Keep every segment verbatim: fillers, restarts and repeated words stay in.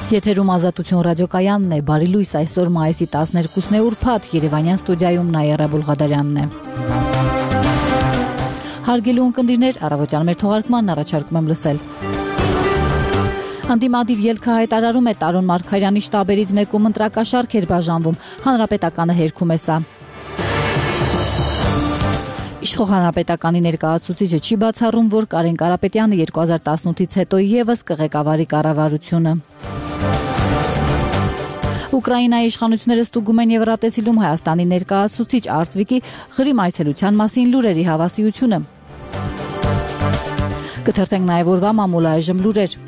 Եթերում Ազատություն ռադիոկայանն է, բարի լույս, այսօր մայիսի տասներկուսն է ուրբաթ, Երևանյան ստուդիայում Նաիրա Բուլղադարյանն է։ Հարգելի ունկնդիրներ, առավոտյան մեր թողարկմանն առաջարկում եմ լսել։ Անդիմադիր ելքը հայտարարում է Տարոն Մարգարյանի շտաբերից մեկում ընտրակաշարք էր բաժանվում, Հանրապետականը հերքում է սա։ Իշխող Հանրապետականի ներկայացուցիչը չի բացառում, որ Կարեն Կարապետյանը երկու հազար տասնութից հետո ևս կղեկավարի կառավարությունը։ Ուկրաինայի իշխանությունները ստուգում են Եվրատեսիլում Հայաստանի ներկայացուցիչ Արծվիկի Ղրիմ այցելության մասին լուրերի հավաստիությունը։ Կթերթենք նաև օրվա մամուլ այժմ լուրեր։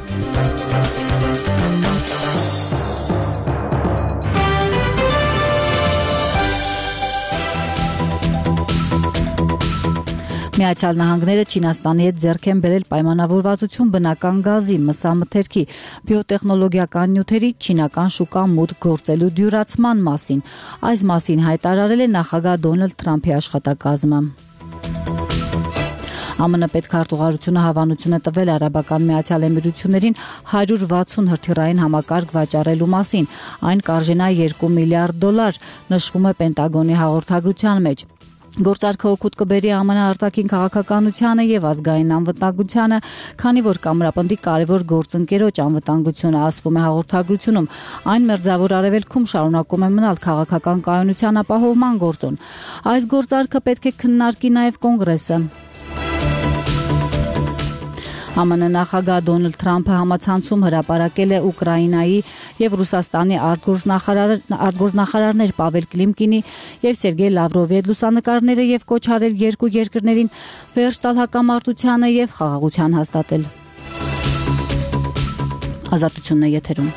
Միացյալ Նահանգները Չինաստանի հետ ձեռք են բերել պայմանավորվածություն բնական գազի, մսամթերքի, բիոտեխնոլոգիական նյութերի չինական շուկա մուտք գործելու դյուրացման մասին։ Այս մասին հայտարարել է նախագահ Դոնալդ Թրամփի աշխատակազմը։ ԱՄՆ պետքարտուղարությունը հավանություն է տվել Արաբական Միացյալ Էմիրություններին հարյուր վաթսուն հրթիռային համակարգ վաճառելու մասին։ Այն կարժենա երկու միլիարդ դոլար, նշվում է Պենտագոնի հաղորդագրության մեջ։ Գործարքը օգուտ կբերի ԱՄՆ արտաքին քաղաքականությանը եւ ազգային անվտանգությանը, քանի որ կամրապնդի կարևոր գործընկերոջ անվտանգությունը, ասվում է հաղորդագրությունում։ Այն մերձավոր արևելքում շարունակում է մնալ քաղաքական կայունության ապահովման գործոն։ Այս գործարքը պետք է քննարկի նաեւ կոնգրեսը։ ԱՄՆ նախագահ Դոնալդ Թրամփը համացանցում հրապարակել է Ուկրաինայի եւ Ռուսաստանի արտգործնախարարներ Պավել Կլիմկինի եւ Սերգեյ Լավրովի հետ լուսանկարները եւ կոչ արել երկու երկրներին վերջ տալ հակամարտությանը եւ խաղաղության հաստատել։ Ազատությունն է եթերում։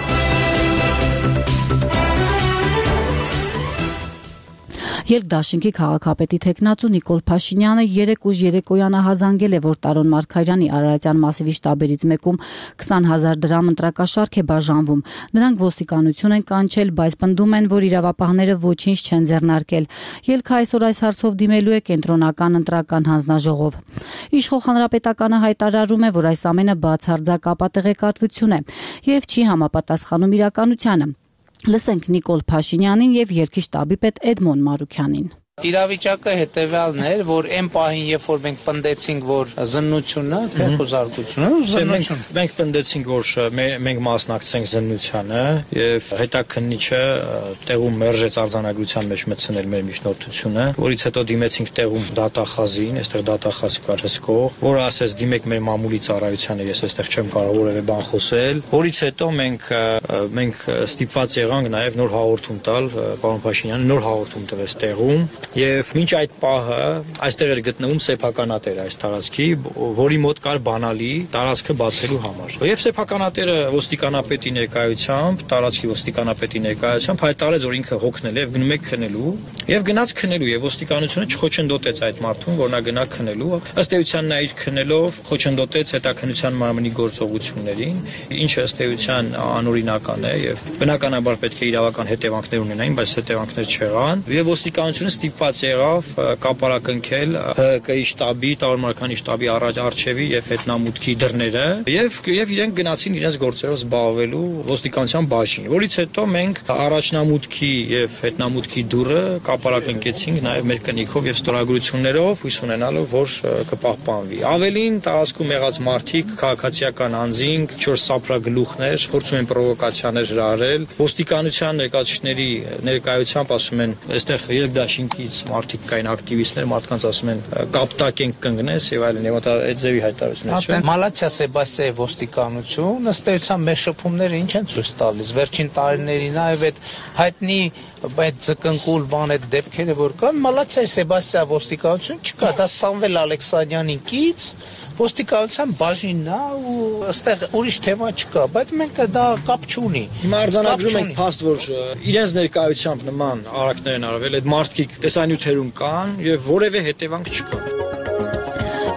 Երկդաշինքի քաղաքապետի թեկնածու Նիկոլ Փաշինյանը երեկ ուժ երեկոյան ահազանգել է, որ Տարոն Մարգարյանի Արարատյան մասիվի շտաբերից մեկում քսան հազար դրամ ընտրակաշարք է բաժանվում։ Նրանք ոստիկանություն են կանչել, բայց պնդում են, որ իրավապահները ոչինչ չեն ձեռնարկել։ Ելքը այսօր այս հարցով դիմելու է կենտրոնական ընտրական հանձնաժողով։ Իշխող Հանրապետականը հայտարարում է, որ այս ամենը բացարձակ ապատեղեկատվություն է եւ չի համապատասխանում իրականությանը։ Լսենք Նիկոլ Փաշինյանին եւ երկրի շտաբի պետ Էդմոն Մարուքյանին։ Իրավիճակը հետևյալն էր, որ այն պահին, երբ որ մենք պնդեցինք, որ զննությունը, թե խոզարկությունը, զննություն։ Մենք պնդեցինք, որ մենք մասնակցենք զննությանը եւ հետաքննիչը տեղում մերժեց արձանագրության մեջ մտցնել մեր միջնորդությունը, որից հետո դիմեցինք տեղում դատախազին, այստեղ դատախազ կար հսկող, որը ասեց դիմեք մեր մամուլի ծառայությանը, ես այստեղ չեմ կարող որևէ բան խոսել, որից հետո մենք մենք ստիպված եղանք նաեւ նոր հաղորդում տալ պարոն Փաշինյանը, նոր հաղորդում տվեց տեղում։ Եվ մինչ այդ պահը այստեղ էր գտնվում սեփականատերը այս տարածքի, որի մոտ կար բանալի տարածքը բացելու համար։ Եվ սեփականատերը ոստիկանապետի ներկայությամբ, տարածքի ոստիկանապետի ներկայությամբ հայտարարեց, որ ինքը հոգնել է եւ գնում է քնելու, եւ գնաց քնելու եւ ոստիկանությունը չխոչընդոտեց այդ մարդուն, որ նա գնա քնելու։ Ըստ էության նա իր քնելով խոչընդոտեց հետաքննության մարմնի գործողություններին, ինչը ըստ էության անօրինական է եւ բնականաբար պետք է իրավական հետևանքներ ունենային, բայց հետևանքներ չեղան։ Եվ ոստիկանությունը ստիպված եղավ կապարակնքել ՀԿ-ի շտաբի, Տարոն Մարգարյանի շտաբի առջևի եւ հետնամուտքի դռները եւ եւ իրենք գնացին իրենց գործերով զբաղվելու ոստիկանության բաժին, որից հետո մենք առաջնամուտքի եւ հետնամուտքի դուռը կապարակնքեցինք նաեւ մեր կնիքով եւ ստորագրություններով, հույս ունենալով, որ կպահպանվի։ Ավելին տարածքում եղած մարդիկ, քաղաքացիական անձինք, չորս սափրագլուխներ փորձում են պրովոկացիաներ հրահրել։ Ոստիկանության ներկայացուցիչների ներկայությամբ ասում են, այստեղ երկդաշինքից մարդիկ կային ակտիվիստներ, մարդկանց ասում են կապտակ ենք կընկնես եւ այլն, եւ այդ ձևի հայտարարություններ չեն։ Մալացիա Սեբաստիայի ոստիկանություն, ըստ էության մեր շփումները ինչ են ցույց տալիս։ Վերջին տարիներին նաեւ այդ հայտնի այդ ձկնկուլ բան այդ դեպքերը որ կան, Մալացիայի Սեբաստիա ոստիկանություն չկա, դա Սամվել Ալեքսանյանի կից ոստիկանության բաժինն է ու այստեղ ուրիշ թեմա չկա, բայց մենք դա կապ չունի։ Հիմա արձանագրում ենք փաստ, որ իրենց ներկայությամբ նման արարքներ են արվել, այդ մարդիկ տեսանյութերում կան եւ որևէ հետևանք չկա։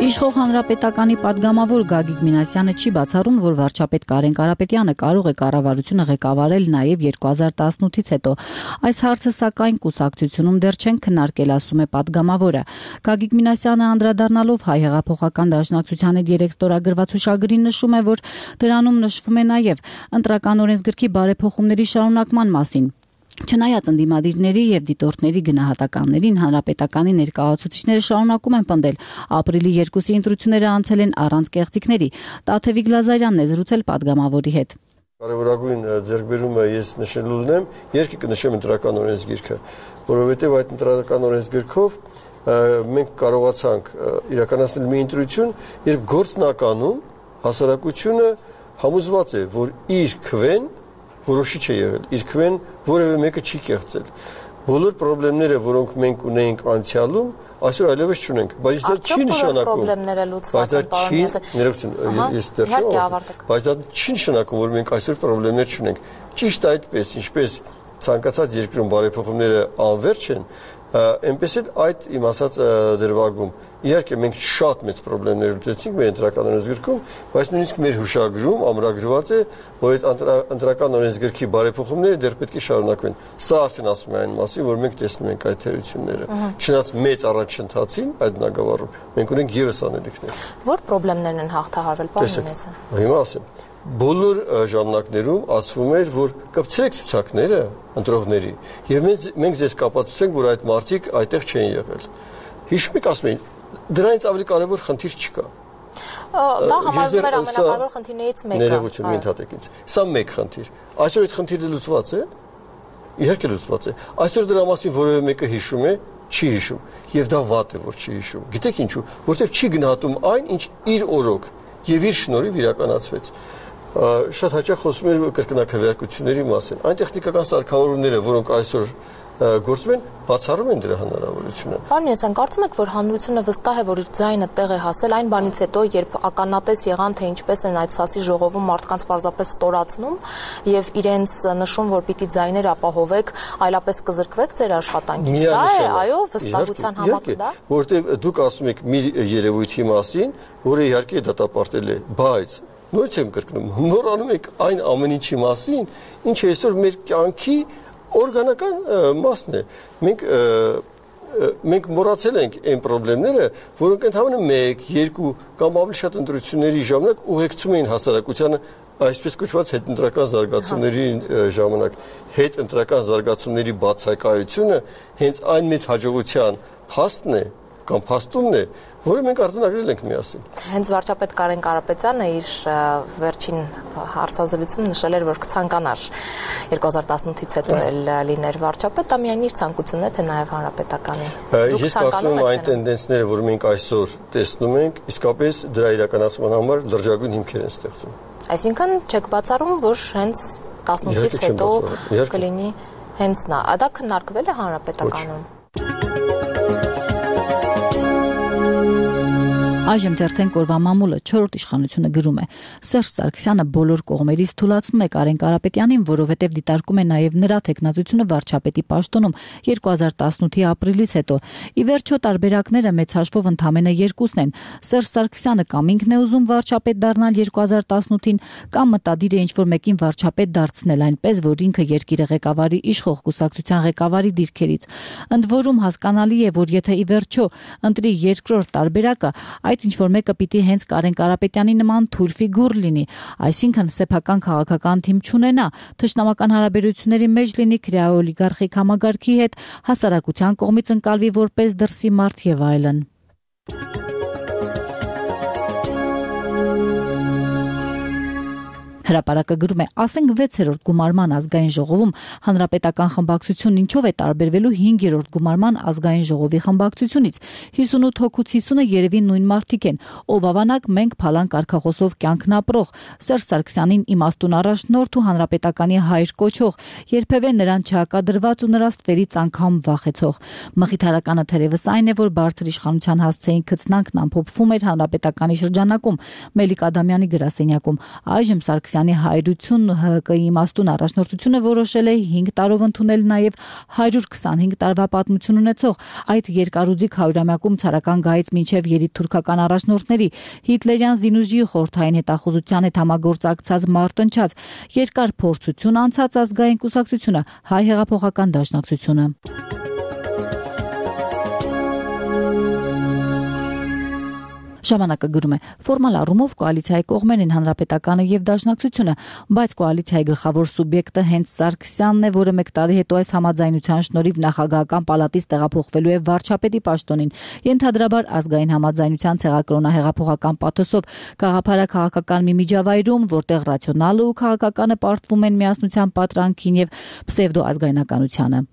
Իշխող հանրապետականի падգամավոր Գագիկ Մինասյանը չի բացառում, որ վարչապետ Կարեն Կարապետյանը կարող է կառավարությունը ղեկավարել նաև երկու հազար տասնութից հետո։ Այս հարցը սակայն կուսակցությունում դեռ չեն քննարկել, ասում է падգամավորը։ Գագիկ Մինասյանը անդրադառնալով Հայ հեղափոխական դաշնակցության հետ երեք ստորագրված հուշագրին նշում է, որ դրանում նշվում է նաև ընտրական օրենսգրքի բարեփոխումների շարունակման մասին։ Չնայած ընդդիմադիրների եւ դիտորդների գնահատականներին հանրապետականի ներկայացուցիչները շարունակում են պնդել, ապրիլի երկուսի ընտրությունները անցել են առանց կեղծիքների։ Տաթևիկ Լազարյանն է զրուցել падգամավորի հետ։ Կարևորագույն ձեռքբերումը ես նշելու ունեմ, երկի կնշեմ ընտրական օրենսգիրքը, որովհետեւ այդ ընտրական օրենսգրքով մենք կարողացանք իրականացնել մի ընտրություն, երբ գործնականում հասարակությունը համոզված է, որ իր քվեն որոշիչ է եղել, իր քվեն որևէ մեկը չի կեղծել։ Բոլոր խնդիրները, որոնք մենք ունեինք անցյալում, այսօր այլևս չունենք, բայց դա չի նշանակում, բայց դա չի, ներողություն, ես դեռ չեմ, բայց դա չի նշանակում, որ մենք այսօր խնդիրներ չունենք։ Ճիշտ այդպես, ինչպես ցանկացած երկրում բարեփոխումները անverջ են, այնպես էլ այդ իմ ասած դրվագում իհարկե մենք շատ մեծ խնդիրներ լուծեցինք մեր ընտրական օրենսգրքում, բայց նույնիսկ մեր հուշագրում ամրագրված է, որ այդ ընտրական օրենսգրքի բարեփոխումները դեռ պետք է շարունակվեն։ Սա արդեն ասում է այն մասին, որ մենք տեսնում ենք այդ թերությունները։ Չնայած մեծ առաջընթացին այդ բնագավառում մենք ունենք եւս անելիքներ։ Որ խնդիրներն են հաղթահարվել, պարոն Մեսյան։ Հիմա ասեմ, բոլոր ժամանակներում ասվում էր, որ կպցրեք ցուցակները ընտրողների, եւ մենք մենք ձեզ կապացուցենք, որ այդ մարդիկ այդտեղ չեն եղել։ Հիշում եք, ասում էին, դրանից ավելի կարևոր խնդիր չկա։ Դա համարվում էր ամենակարևոր խնդիրներից մեկը։ Ներողություն, մի ընդհատեք ինձ։ Սա մեկ խնդիր։ Այսօր այդ խնդիրը լուծված է։ Իհարկե լուծված է։ Այսօր դրա մասին որևէ մեկը հիշում է, չի հիշում, եւ դա վատ է, որ չի հիշում։ Գիտեք ինչու, որովհետեւ չի գնահատում այն, ինչ իր օրոք եւ իր շնորհիվ իրականացվեց։ Շատ հաճախ խոսում էր կրկնակրվարկությունների մասին։ Այն տեխնիկական սարքավորումները, որոնք այսօր գործում են, բացառում են դրա հնարավորությունը։ Պարոն Մեսյան, կարծում եք, որ հանրությունը վստահ է, որ իր ձայնը տեղ է հասել այն բանից հետո, երբ ականատես եղան, թե ինչպես են այդ սասի ժողովում մարդկանց պարզապես ստորացնում եւ իրենց նշում, որ պիտի ձայներ ապահովեք, այլապես կզրկվեք ձեր աշխատանքից։ Դա է, այո, վստահության համակարգ դա։ Որտեւ դուք ասում եք մի երևույթի մասին, որը իհարկե դատապարտել է, բայց նորից եմ կրկնում, մոռանում եք այն ամեն ինչի մասին, ինչը այսօր մեր կյանքի օրգանական մասն է։ Մենք մենք մոռացել ենք այն խնդիրները, որոնք ընդհանրապես մեկ, երկու կամ ավելի շատ ընտրությունների ժամանակ ուղեկցում էին հասարակությանը այսպես կոչված հետընտրական զարգացումների ժամանակ։ Հետընտրական զարգացումների բացակայությունը հենց այն մեծ հաջողության փաստն է կամ փաստումն է, որը մենք արձանագրել ենք միասին։ Հենց վարչապետ Կարեն Կարապետյանը իր վերջին հարցազրույցում նշել էր, որ կցանկանար երկու հազար տասնութից հետո էլ լիներ վարչապետ, դա միայն իր ցանկությունն է, թե նաև հանրապետականի։ Ես կարծում եմ այն տենդենսները, որ մենք այսօր տեսնում ենք, իսկապես դրա իրականացման համար լրջագույն հիմքեր են ստեղծում։ Այսինքն չեք բացառում, որ հենց տասնութից հետո կլինի հենց նա։ Դա քննարկվել է հանրապետականում։ Այժմ թերթենք օրվա մամուլը չորրորդ իշխանությունը գրում է. Սերժ Սարգսյանը բոլոր կողմերից թույլատնում է Կարեն Կարապետյանին, որովհետև դիտարկում է նաև նրա թեկնածությունը վարչապետի պաշտոնում երկու հազար տասնութի ապրիլից հետո։ Ի վերջո տարբերակները մեծ հաշվով ընդամենը երկուսն են։ Սերժ Սարգսյանը կամ ինքն է ուզում վարչապետ դառնալ երկու հազար տասնութին, կամ մտադիր է ինչ-որ մեկին վարչապետ դարձնել, այնպես որ ինքը երկիրը ղեկավարի իշխող կուսակցության ղեկավարի դիրքերից։ Ընդ որում հասկանալի է, որ եթե ի վերջո ընտրի երկրորդ տարբերակը, այդ ինչ-որ մեկը պիտի հենց Կարեն Կարապետյանի նման թույլ ֆիգուր լինի, այսինքն սեփական քաղաքական թիմ չունենա, թշնամական հարաբերությունների մեջ լինի քրեա-օլիգարխիկ համագարքի հետ, հասարակության կողմից ընկալվի որպես դրսի մարդ եւ այլն։ Հրապարակը գրում է, ասենք վեցերորդ գումարման ազգային ժողովում հանրապետական խմբակցությունն ինչով է տարբերվելու հինգերորդ գումարման ազգային ժողովի խմբակցությունից։ հիսունութ հոգուց հիսունը երևի նույն մարդիկ են, ով ավանակ մենք փալան կարգախոսով կյանքն ապրող, Սերժ Սարգսյանին իմաստուն առաջնորդ ու հանրապետականի հայր կոչող, երբևէ նրան չհակադրված ու նրա ստվերից անգամ վախեցող։ Մխիթարականը թերևս այն է, որ բարձր իշխանության հասցեին քծնանքն ամփոփվում էր հանրապետականի շրջանակում, Մելիք Ադամյանի գրասենյակում, այժմ Սարգսյանի Հայաստանի հայրություն Հ Կ-ի իմաստուն առաջնորդությունը որոշել է հինգ տարով ընդունել նաև հարյուր քսանհինգ տարվա պատմություն ունեցող այդ երկարուձիգ հարյուրամյակում ցարական գայից մինչև երիտթուրքական առաջնորդների հիտլերյան զինուժի խորհրդային հետախուզության հետ համագործակցած մարտնչած երկար փորձություն անցած ազգային կուսակցությունը Հայ հեղափոխական դաշնակցությունը Ժամանակը գրում է ֆորմալ առումով կոալիցիայի կողմերն են հանրապետականը եւ դաշնակցությունը, բայց կոալիցիայի գլխավոր սուբյեկտը հենց Սարգսյանն է, որը մեկ տարի հետո այս համաձայնության շնորհիվ նախագահական պալատից տեղափոխվելու է վարչապետի պաշտոնին։ Ենթադրաբար ազգային համաձայնության ցեղակրոնահեղափոխական պաթոսով գաղափարաքաղաքական մի միջավայրում, որտեղ ռացիոնալը ու քաղաքականը պարտվում են միասնության պատրանքին եւ պսևդո ազգայնականությանը։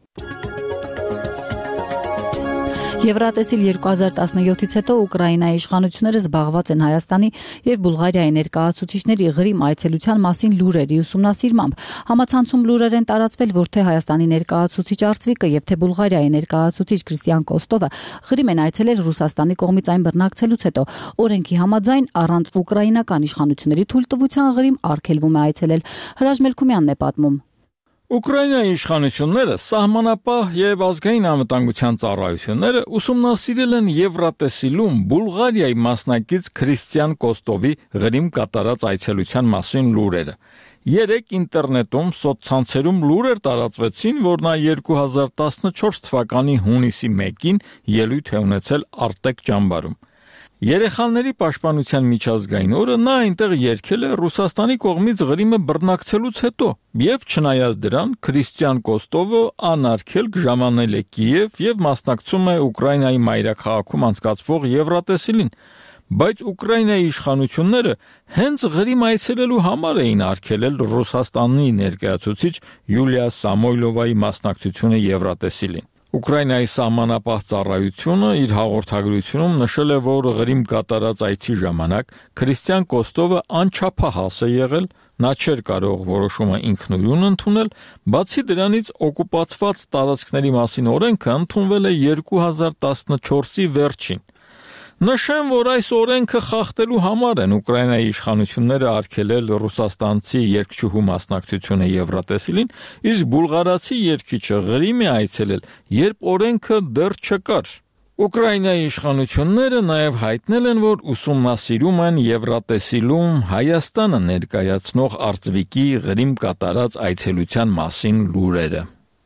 Եվրատեսիլ երկու հազար տասնյոթից հետո Ուկրաինայի իշխանությունները զբաղված են Հայաստանի եւ Բուլղարիայի ներկայացուցիչների Ղրիմ այցելության մասին լուրերի ուսումնասիրմամբ։ Համացանցում լուրեր են տարածվել, որ թե Հայաստանի ներկայացուցիչ Արծվիկը եւ թե Բուլղարիայի ներկայացուցիչ Կրիստիան Կոստովը Ղրիմ են այցելել Ռուսաստանի կողմից այն բռնակցելուց հետո։ Օրենքի համաձայն առանց ուկրաինական իշխանությունների թույլտվության Ղրիմ արգելվում է այցելել։ Հրաժ Մելքումյանն է պատմում։ Ուկրաինայի իշխանությունները սահմանապահ եւ ազգային անվտանգության ծառայությունները ուսումնասիրել են Եվրատեսիլում Բուլղարիայի մասնակից Կրիստիան Կոստովի Ղրիմ կատարած այցելության մասին լուրերը։ Երեք ինտերնետում սոցցանցերում լուրեր տարածվեցին, որ նա երկու հազար տասնչորս թվականի հունիսի մեկին ելույթ է ունեցել Արտեկ ճամբարում։ Երեխաների պաշտպանության միջազգային օրը նա այնտեղ երգել է Ռուսաստանի կողմից Ղրիմը բռնակցելուց հետո, եւ չնայած դրան Կրիստիան Կոստովը անարգելք ժամանել է Կիև եւ մասնակցում է Ուկրաինայի մայրաքաղաքում անցկացվող Եվրատեսիլին, բայց Ուկրաինայի իշխանությունները հենց Ղրիմ այցելելու համար էին արգելել Ռուսաստանի ներկայացուցիչ Յուլիա Սամոյլովայի մասնակցությունը Եվրատեսիլին։ Ուկրաինայի սահմանապահ ծառայությունը իր հաղորդագրությունում նշել է, որ Ղրիմ կատարած այցի ժամանակ Կրիստիան Կոստովը անչափահաս է եղել, նա չէր կարող որոշումը ինքնուրույն ընդունել, բացի դրանից օկուպացված տարածքների մասին օրենքը ընդունվել է երկու հազար տասնչորսի վերջին։ Նշեմ, որ այս օրենքը խախտելու համար են Ուկրաինայի իշխանությունները արգելել ռուսաստանցի երգչուհու մասնակցությունը Եվրատեսիլին, իսկ բուլղարացի երգիչը Ղրիմ է այցելել, երբ օրենքը դեռ չկար։ Ուկրաինայի իշխանությունները նաև հայտնել են, որ ուսումնասիրում են Եվրատեսիլում Հայաստանը ներկայացնող Արծվիկի Ղրիմ կատարած այցելության մասին լուրերը։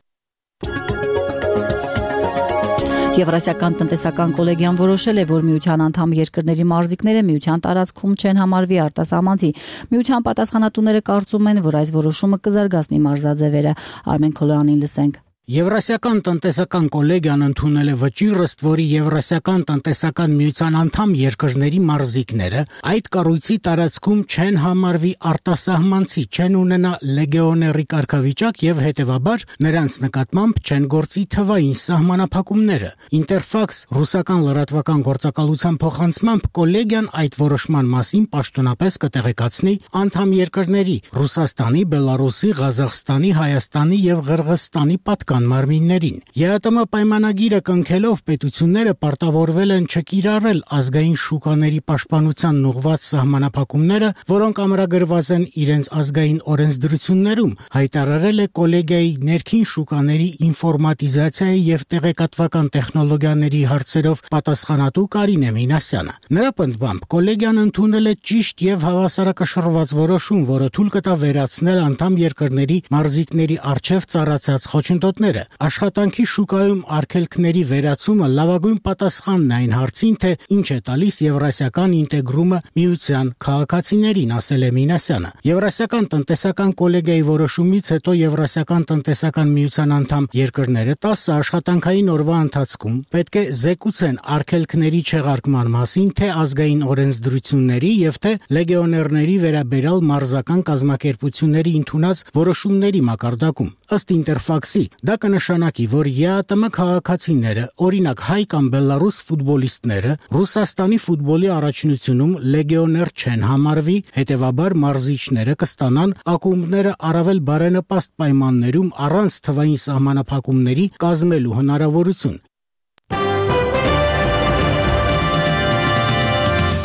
Եվրասիական տնտեսական կոլեգիան որոշել է, որ միության անդամ երկրների մարզիկները միության տարածքում չեն համարվի արտասահմանցի։ Միության պատասխանատուները կարծում են, որ այս որոշումը կզարգացնի մարզաձևերը։ Արմեն Քոլոյանին լսենք։ Եվրասիական տնտեսական կոլեգիան ընդունել է վճիռ, ըստ որի Եվրասիական տնտեսական միության անդամ երկրների մարզիկները այդ կառույցի տարածքում չեն համարվի արտասահմանցի, չեն ունենա լեգեոների կարգավիճակ եւ հետեւաբար նրանց նկատմամբ չեն գործի թվային սահմանափակումները։ Ինտերֆաքս ռուսական լրատվական գործակալության փոխանցմամբ կոլեգիան այդ որոշման մասին պաշտոնապես կտեղեկացնի անդամ երկրների Ռուսաստանի, Բելարուսի, Ղազախստանի, Հայաստանի եւ Ղրղստանի պատկան մարմիններին։ ԵԱՏՄ պայմանագիրը կնքելով պետությունները պարտավորվել են չկիրառել ազգային շուկաների պաշտպանության ուղղված սահմանափակումները, որոնք ամրագրված են իրենց ազգային օրենսդրություններում, հայտարարել է կոլեգիայի ներքին շուկաների ինֆորմատիզացիայի եւ տեղեկատվական տեխնոլոգիաների հարցերով պատասխանատու Կարինե Մինասյանը։ Նրա պնդմամբ կոլեգիան ընդունել է ճիշտ եւ հավասարակշռված որոշում, որը թույլ կտա վերացնել անդամ երկրների մարզիկների առջև ծառացած խոչընդոտները։ Աշխատանքի շուկայում արգելքների վերացումը լավագույն պատասխանն է այն հարցին, թե ինչ է տալիս եվրասիական ինտեգրումը միության քաղաքացիներին, ասել է Մինասյանը։ Եվրասիական տնտեսական կոլեգիայի որոշումից հետո Եվրասիական տնտեսական միության անդամ երկրները տասը աշխատանքային օրվա ընթացքում պետք է զեկուցեն արգելքների չեղարկման մասին, թե ազգային օրենսդրությունների եւ թե լեգեոներների վերաբերյալ մարզական կազմակերպությունների ընդունած որոշումների մակարդակում։ Ըստ Ինտերֆաքսի, դա կնշանակի, որ ԵԱՏՄ քաղաքացիները, օրինակ հայ կամ բելարուս ֆուտբոլիստները, Ռուսաստանի ֆուտբոլի առաջնությունում լեգեոներ չեն համարվի, հետևաբար մարզիչները կստանան ակումբները առավել բարենպաստ պայմաններում առանց թվային սահմանափակումների կազմելու հնարավորություն։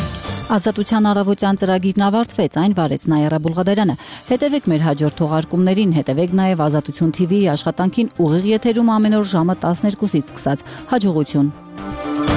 Ազատության առավոտյան ծրագիրն ավարտվեց, այն վարեց Նայարա Բուլղադարյանը։ Հետևեք մեր հաջորդ թողարկումներին, հետևեք նաև Ազատություն թիվիի աշխատանքին ուղիղ եթերում ամեն օր ժամը տասներկուսից սկսած։ Հաջողություն։